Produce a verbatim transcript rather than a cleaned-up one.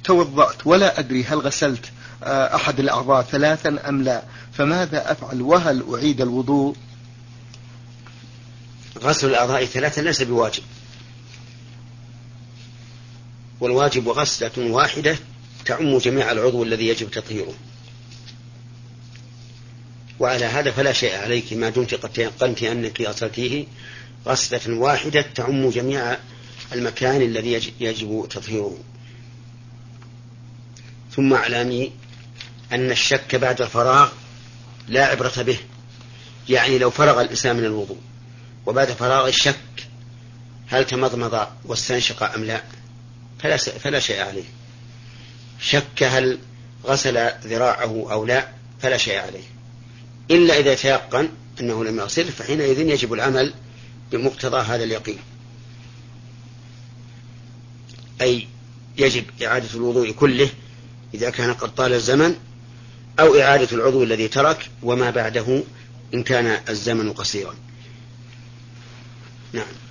توضأت ولا أدري هل غسلت أحد الأعضاء ثلاثا أم لا، فماذا أفعل؟ وهل أعيد الوضوء؟ غسل الأعضاء ثلاثا ليس بواجب، والواجب غسلة واحدة تعم جميع العضو الذي يجب تطهيره. وعلى هذا فلا شيء عليك ما دمت قد تيقنت أنك غسلتيه غسلة واحدة تعم جميع المكان الذي يجب تطهيره. ثم اعلمي أن الشك بعد الفراغ لا عبرة به، يعني لو فرغ الإنسان من الوضوء وبعد فراغ الشك هل تمضمض واستنشق أم لا فلا, فلا شيء عليه. شك هل غسل ذراعه أو لا فلا شيء عليه، إلا إذا تيقن أنه لم يغسل، فحينئذ يجب العمل بمقتضى هذا اليقين، أي يجب إعادة الوضوء كله إذا كان قد طال الزمن، أو إعادة العضو الذي ترك وما بعده إن كان الزمن قصيرا. نعم.